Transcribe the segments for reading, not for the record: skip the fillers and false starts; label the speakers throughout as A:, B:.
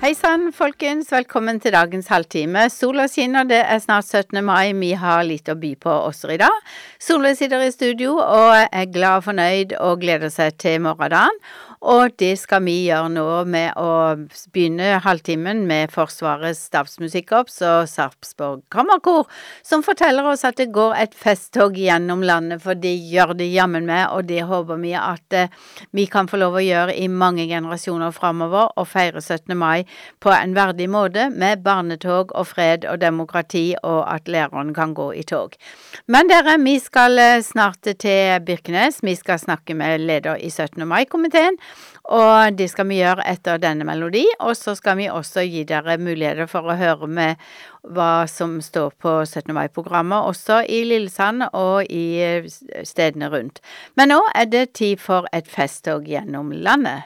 A: Hei sann, folkens. Velkommen til dagens halvtime. Sola skinner, det snart 17. mai. Vi har litt å by på også i dag. Sola sitter i studio og er glad og fornøyd og gleder seg til morgendagen. Og det skal vi gjøre nå med å begynne halvtimen med Forsvarets stabsmusikkorps og Sarpsborg Kammerkor, som forteller oss at det går et festtog gjennom landet, for det gjør det jammen med, og det håper vi at vi kan få lov å gjøre i mange generasjoner fremover, og feire 17. mai på en verdig måte med barnetog og fred og demokrati, og at læreren kan gå i tog. Men dere, vi skal snart til Birkenes. Vi skal snakke med leder i 17. mai-komiteen, og det skal vi gjøre etter denne melodi, og så skal vi også gi dere muligheter for å høre med hva som står på 17. mai-programmet, også i Lillesand og i stedene rundt. Men nå er det tid for et festtog gjennom landet.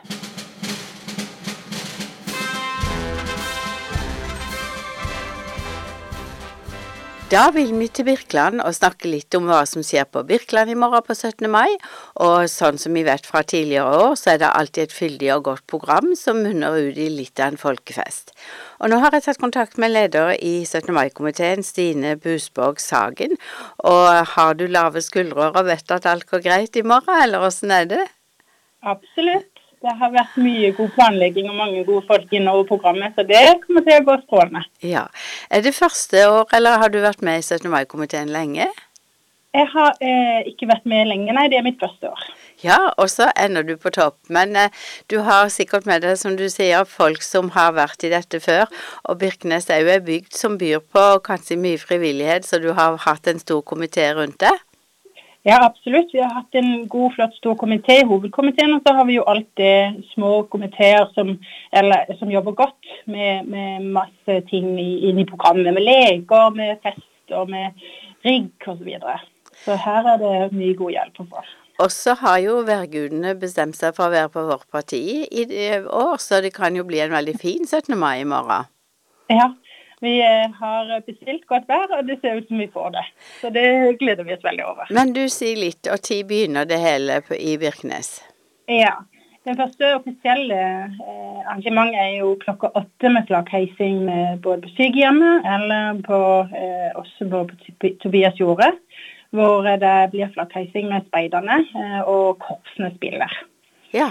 A: Da vil vi til Birkeland og snakke litt om hva som skjer på Birkeland i morgen på 17. mai, og sånn som vi vet fra tidligere år, så er det alltid et fyldig og godt program som munner ut i litt av en folkefest. Og nå har jeg tatt kontakt med leder i 17. mai-komiteen, Stine Busborg Sagen, og har du lave skuldre og vet at alt går greit i morgen, eller hvordan er det?
B: Absolutt. Det har vært mye god planlegging og mange gode folk innover programmet, så det kommer til å gå strålende.
A: Ja. Er det første år, eller har du vært med i 17. mai-komiteen lenge?
B: Jeg har ikke vært med lenge, nei, det er mitt første år.
A: Ja, og så ender du på topp, men du har sikkert med deg, som du sier, folk som har vært i dette før, og Birkenes er jo en bygd som byr på kanskje mye frivillighet, så du har hatt en stor komité rundt det?
B: Ja, absolutt. Vi har hatt en god, flott, stor komité i hovedkomiteen, og så har vi jo alltid små komiteer som jobber godt med masse ting inn i programmet, med leker, med fest og med rigg og så videre. Så her er det mye god hjelp å få.
A: Og så har jo værgudene bestemt seg for å være på vårt parti i år, så det kan jo bli en veldig fin 17. mai i morgen.
B: Ja. Vi har bestilt godt vær, og det ser ut som vi får det. Så det gleder vi oss veldig over.
A: Men du sier litt, og tid begynner det hele i Birkenes?
B: Ja, den første offisielle arrangementet er jo klokka 8 med flaggheising både på sykehjemmet eller også på Tobias Jorde, hvor det blir flaggheising med speiderne og korpsene spiller.
A: Ja.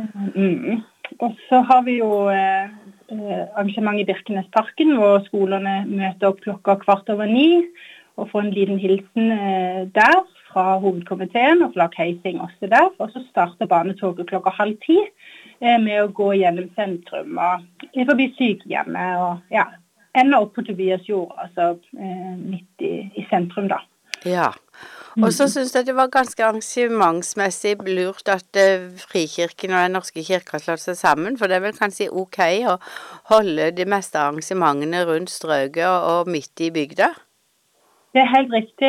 B: Og så har vi jo arrangement i Birkenesparken, hvor skolene møter opp klokka 8:15 og får en liten hilsen der fra hovedkomiteen og flaggheising også der. Og så starter barnetoget klokka 9:30 med å gå gjennom sentrum og forbi sykehjemmet og ja, ender opp på Tobias Jord, altså midt i sentrum da.
A: Ja, og så synes jeg det var ganske arrangementsmessig lurt at Frikirken og den norske kirka slår seg sammen, for det er vel kanskje ok å holde de meste arrangementene rundt strøket og midt i bygda?
B: Det er helt riktig.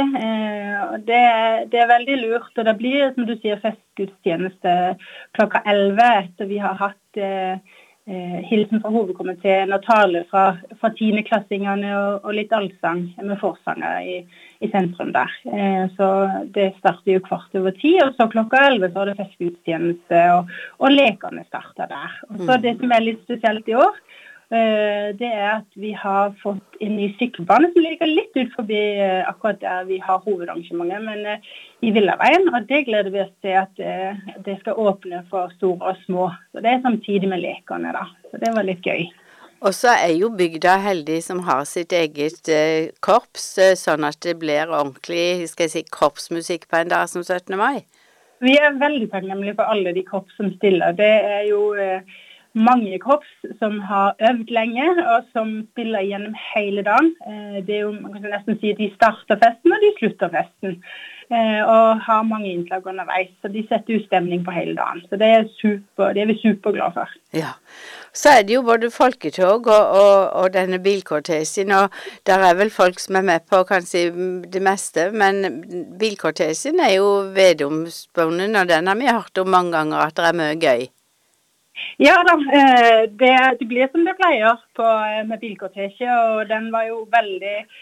B: Det er veldig lurt, og det blir, som du sier, festgudstjeneste klokka 11 etter vi har hatt hilsen fra hovedkomiteen og tale fra 10-klassingene og litt allsang med forsanger i sentrum der. Så det starter jo 9:15, og så klokka 11 så er det festgudstjeneste, og lekene starter der. Og så det som er litt spesielt i år, det er at vi har fått en ny sykkelbane som ligger litt ut forbi akkurat der vi har hovedarrangementet, men i Villaveien, og det gleder vi oss til at det skal åpne for store og små. Så det er samtidig med lekene da, så det var litt gøy.
A: Og så er jo bygda heldig som har sitt eget korps, sånn at det blir ordentlig, skal jeg si, korpsmusikk på en dag som 17. mai.
B: Vi er veldig takknemlige for alle de korps som stiller. Det er jo mange korps som har øvd lenge, og som spiller gjennom hele dagen. Det er jo, man kan nesten si at de starter festen, og de slutter festen. Og har mange innslag underveis, så de setter jo stemning på hele dagen. Så det er vi superglade for.
A: Ja, så er det jo både folketog og denne bilkortesjen, og der er vel folk som er med på kanskje det meste, men bilkortesjen er jo vedomspunnen, og den har vi hørt om mange ganger at det er mye gøy.
B: Ja da, det blir som det pleier med bilkortesje, og den var jo veldig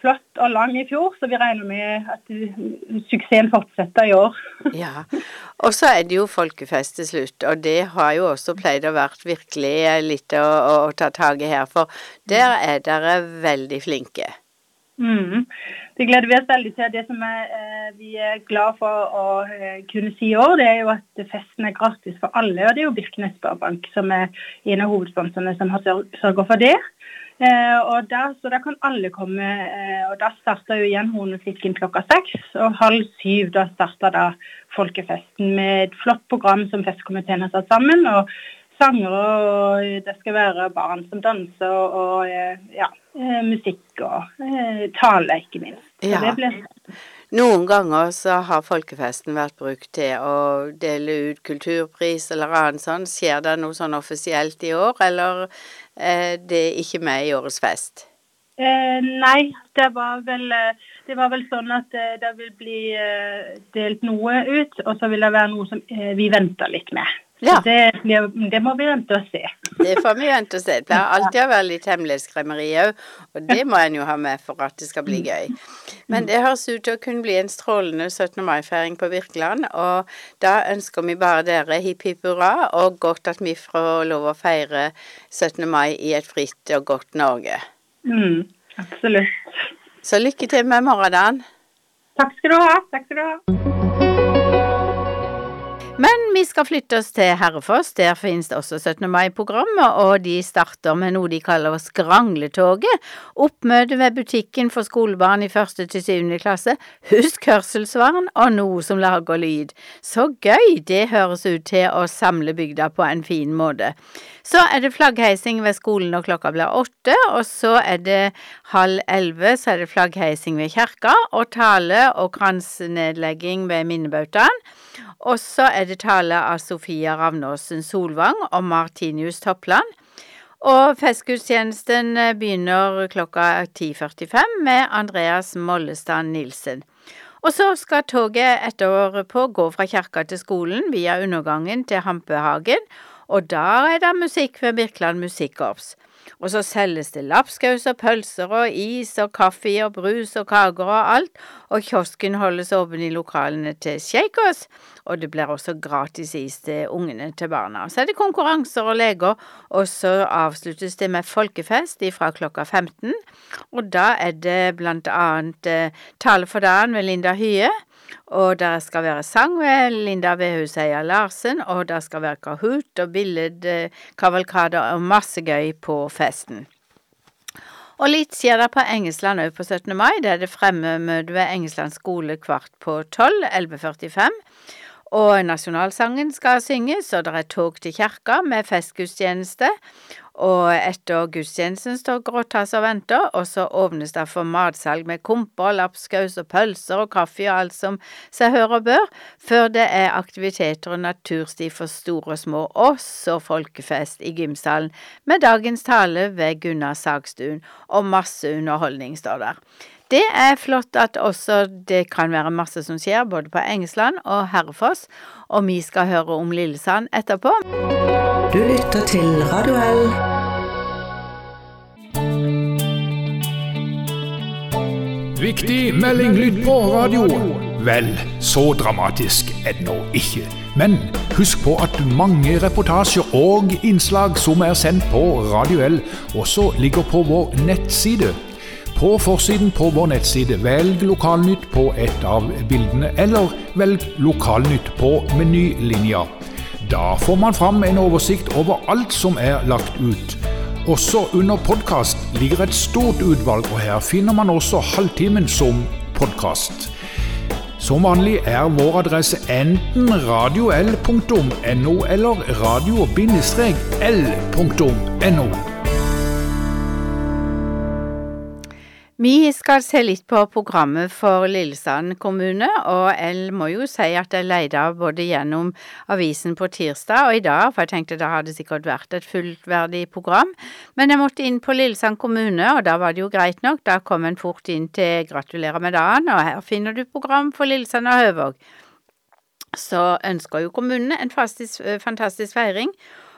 B: flott og lang i fjor, så vi regner med at suksessen fortsetter i år.
A: Ja, og så det jo folkefest til slutt, og det har jo også pleid å vært virkelig litt å ta tag i her, for der dere veldig flinke.
B: Det gleder vi oss veldig til. Det som vi glad for å kunne si i år, det jo at festen gratis for alle, og det jo Birkenes Sparebank som en av hovedsponsorene som har sørget for det. Så da kan alle komme, og da starter jo igjen Hornemusikken 6, og 6:30 da starter da folkefesten med et flott program som festkomiteen har satt sammen, og sanger, og det skal være barn som danser, og musikk og tale, ikke minst. Så det blir...
A: Noen ganger så har folkefesten vært brukt til å dele ut kulturpris eller annet sånn. Skjer det noe sånn offisielt i år, eller det ikke med i årets fest?
B: Nei, det var vel sånn at det vil bli delt noe ut, og så vil det være noe som vi venter litt med. Ja. Det må vi vente og se.
A: Det får vi vente og se. Det pleier alltid å være litt hemmelighetskremmeri også, og det må en jo ha med for at det skal bli gøy. Men det høres ut til å kunne bli en strålende 17. mai-feiring på Virkeland, og da ønsker vi bare dere hipp hipp hurra, og godt at vi får lov å feire 17. mai i et fritt og godt Norge.
B: Absolutt.
A: Så lykke til med morgendagen.
B: Takk skal du ha.
A: Men vi skal flytte oss til Herrefoss, der finnes det også 17. mai-programmet, og de starter med noe de kaller Skrangletoget, oppmøte ved butikken for skolebarn i 1. til 7. klasse, husk hørselsvern og noe som lager lyd. Så gøy, det høres ut til å samle bygda på en fin måte. Så det flaggheising ved skolen når klokka blir 8, og så det 10:30, så det flaggheising ved kirka, og tale og kransnedlegging ved minnebautaen. Og så det tale av Sofia Ravnåsen Solvang og Martinius Toppland. Og festgudstjenesten begynner klokka 10:45 med Andreas Mollestad Nilsen. Og så skal toget etterpå gå fra kirka til skolen via undergangen til Hampehagen, og da det musikk ved Birkeland Musikkorps. Og så selges det lapskaus og pølser og is og kaffe og brus og kaker og alt, og kiosken holdes åpen i lokalene til Shakers, og det blir også gratis is til ungene til barna. Så det konkurranser og leker, og så avsluttes det med folkefest fra klokka 15, og da det blant annet tale for dagen ved Linda Hye, og der skal være sang ved Linda Vehuseia Larsen, og der skal være Kahoot og billedkavalkader og masse gøy på festen. Og litt skjer det på Engesland også på 17. mai, det fremmøte ved Engesland skole 11:15, 11:45, og nasjonalsangen skal synges, og det tog til kirka med festgudstjeneste, og etter gudstjenesten står gråtass og venter, og så åpnes det for matsalg med komper, lapskaus og pølser og kaffe og alt som seg hør og bør, før det aktiviteter og natursti for store og små, også folkefest i gymsalen, med dagens tale ved Gunnar Sagstuen, og masse underholdning står der. Det flott at også det kan være masse som skjer, både på Engesland og Herrefoss, og vi skal høre om Lillesand etterpå.
C: Du lytter til Radio L.
D: Viktig melding lyd på radio. Vel, så dramatisk det nå ikke. Men husk på at mange reportasjer og innslag som sendt på Radio L også ligger på vår nettside. På forsiden på vår nettside, velg Lokalnytt på et av bildene, eller velg Lokalnytt på menylinja. Da får man fram en oversikt over alt som lagt ut. Også under podcast ligger et stort utvalg, og her finner man også halvtimen som podcast. Som vanlig vår adresse enten radiol.no eller radio-l.no.
A: Vi skal se litt på programmet for Lillesand kommune, og jeg må jo si at jeg leide både gjennom avisen på tirsdag og i dag, for jeg tenkte det hadde sikkert vært et fullverdig program, men jeg måtte inn på Lillesand kommune, og da var det jo greit nok, da kom en fort inn til gratulerer med dagen, og her finner du program for Lillesand og Høvåg. Så ønsker jo kommunene en fantastisk feiring,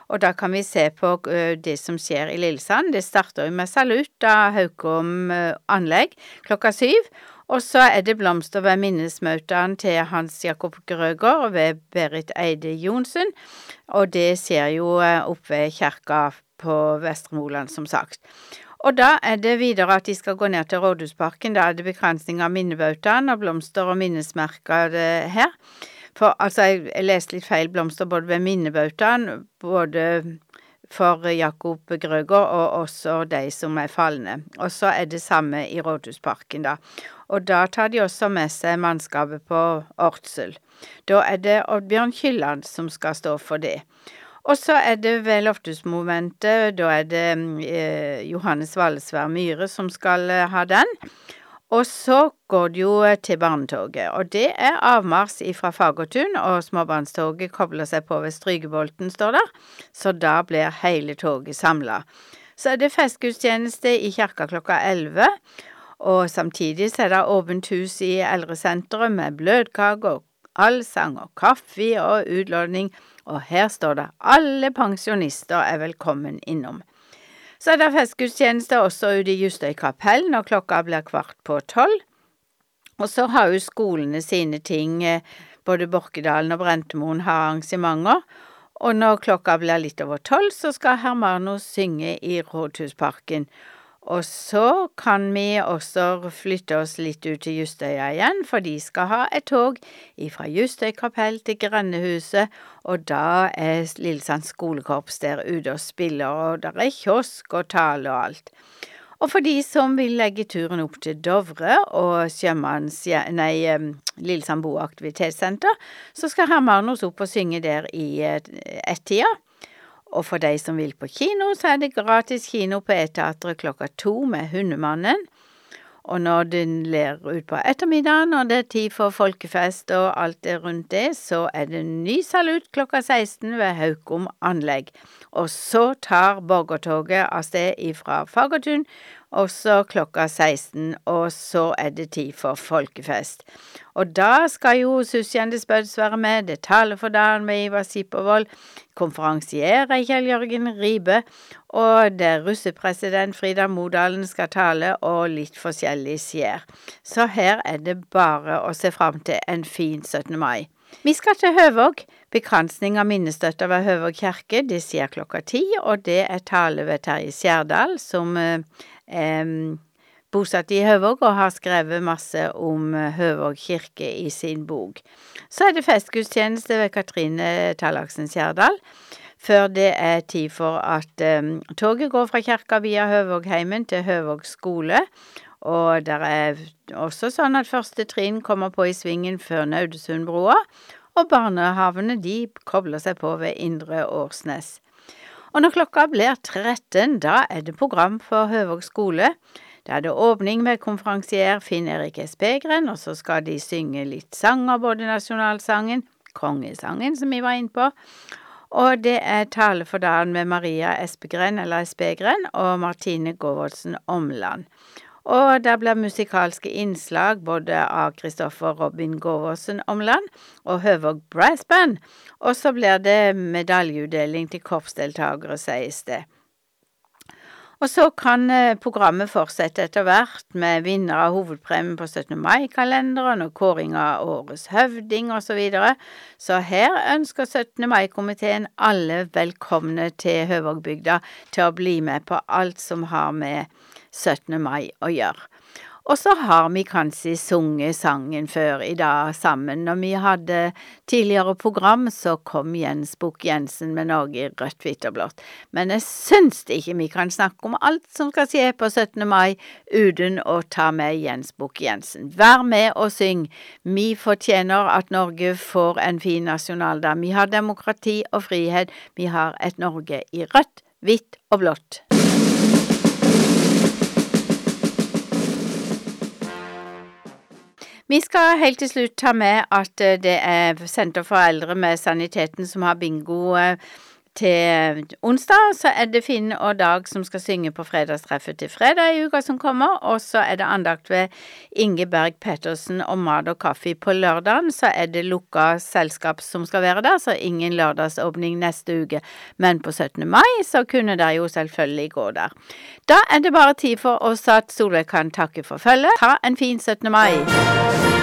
A: Og da kan vi se på det som skjer i Lillesand. Det starter jo med salutt av Haukom anlegg 7:00, og så det blomster ved minnesmøtene til Hans Jakob Grøgaard ved Berit Eide Jonsen, og det skjer jo opp ved kirka på Vestre Moland, som sagt. Og da det videre at de skal gå ned til Rådhusparken. Da det bekransning av minnebautaen og blomster og minnesmerker her. For altså, jeg leste litt feil blomster både ved minnebautaen, både for Jakob Grøgaard og også de som falne. Og så det samme i Rådhusparken da. Og da tar de også med seg mannskapet på Ortsel. Da det Oddbjørn Kylland som skal stå for det. Og så det ved Loftusmomentet, da det Johannes Vallesvær Myhre som skal ha den. Og så går det jo til barnetoget, og det avmars fra Fagertun, og småbarnstoget kobler seg på ved Strygebolten, står der, så da blir hele toget samlet. Så det festgudstjeneste i kirka 11:00, og samtidig så det åpent hus i eldresenteret med bløtkake og allsang og kaffe og utlåning, og her står det alle pensjonister velkommen innom. Så det festgudstjeneste også ute i Justøy kapell når klokka blir 11:15. Og så har jo skolene sine ting, både Borkedalen og Brentemoen har arrangementer, og når klokka blir litt over 12, så skal Hermanos synge i Rådhusparken. Og så kan vi også flytte oss litt ut til Justøya igjen, for de skal ha et tog fra Justøy kapell til Grennehuset, og da Lillesand skolekorps der ute og spiller, og der kiosk og tale og alt. Og for de som vil legge turen opp til Dovre og Lillesand Boaktivitetssenter, så skal Hermanos opp og synge der i ett-tida. Og for de som vil på kino, så det gratis kino på E-teatret 2:00 med Hundemannen. Og når den ler ut på ettermiddagen, og det tid for folkefest og alt det rundt det, så det ny salut 16:00 ved Haukom anlegg. Og så tar borgertoget av sted fra Fagertun, og så 16:00, og så det tid for folkefest. Og da skal jo Susanne Spøds være med, det taler for dagen med Ivar Sipervold, konferansier Kjell Jørgen Ribe, og det russepresident Frida Modalen skal tale, og litt forskjellig skjer. Så her det bare å se frem til en fin 17. mai. Vi skal til Høvåg. Bekransning av minnestøtter ved Høvåg kirke, det skjer 10:00, og det tale ved Terje Skjerdal, som bosatt i Høvåg og har skrevet masse om Høvåg kirke i sin bok. Så det festgudstjeneste ved Katrine Tallaksen Skjerdal, før det tid for at toget går fra kirka via Høvågheimen til Høvåg skole, og der også sånn at første trinn kommer på i svingen før Naudesundbroa, og barnehavene de kobler seg på ved Indre Årsnes. Og når klokka blir 13, da det program for Høvåg skole. Da det åpning med konferansier Finn Erik Espegren, og så skal de synge litt sanger, både nasjonalsangen, kongesangen som vi var inne på, og det tale for dagen med Maria Espegren, og Martine Gåvaldsen Omland. Og der blir musikalske innslag både av Kristoffer Robin Gåvaldsen Omland og Høvåg Brass Band, og så blir det medaljeutdeling til korpsdeltagere, sies det. Og så kan programmet fortsette etter hvert med vinner av hovedpremien på 17. mai-kalenderen og kåring av årets høvding og så videre. Så her ønsker 17. mai-komiteen alle velkomne til Høvågbygda til å bli med på alt som har med 17. mai å gjøre. Og så har vi kanskje sunget sangen før i dag sammen. Når vi hadde tidligere program, så kom Jens Bukk-Jensen med Norge i rødt, hvitt og blått. Men jeg synes ikke vi kan snakke om alt som skal skje på 17. mai uten å ta med Jens Bukk-Jensen. Vær med og syng. Vi fortjener at Norge får en fin nasjonaldag. Vi har demokrati og frihet. Vi har et Norge i rødt, hvitt og blått. Vi skal helt til slutt ta med at det Senter for eldre med saniteten som har bingo til onsdag så det Finn og Dag som skal synge på fredagstreffet til fredag I uka som kommer, og så det andakt ved Inge Berg Pettersen og mat og kaffe på lørdagen, så det lukka selskap som skal være der, så ingen lørdagsåpning neste uke, men på 17. mai så kunne der jo selvfølgelig gå der. Da det bare tid for oss at Solveig kan takke for følget. Ha en fin 17. mai!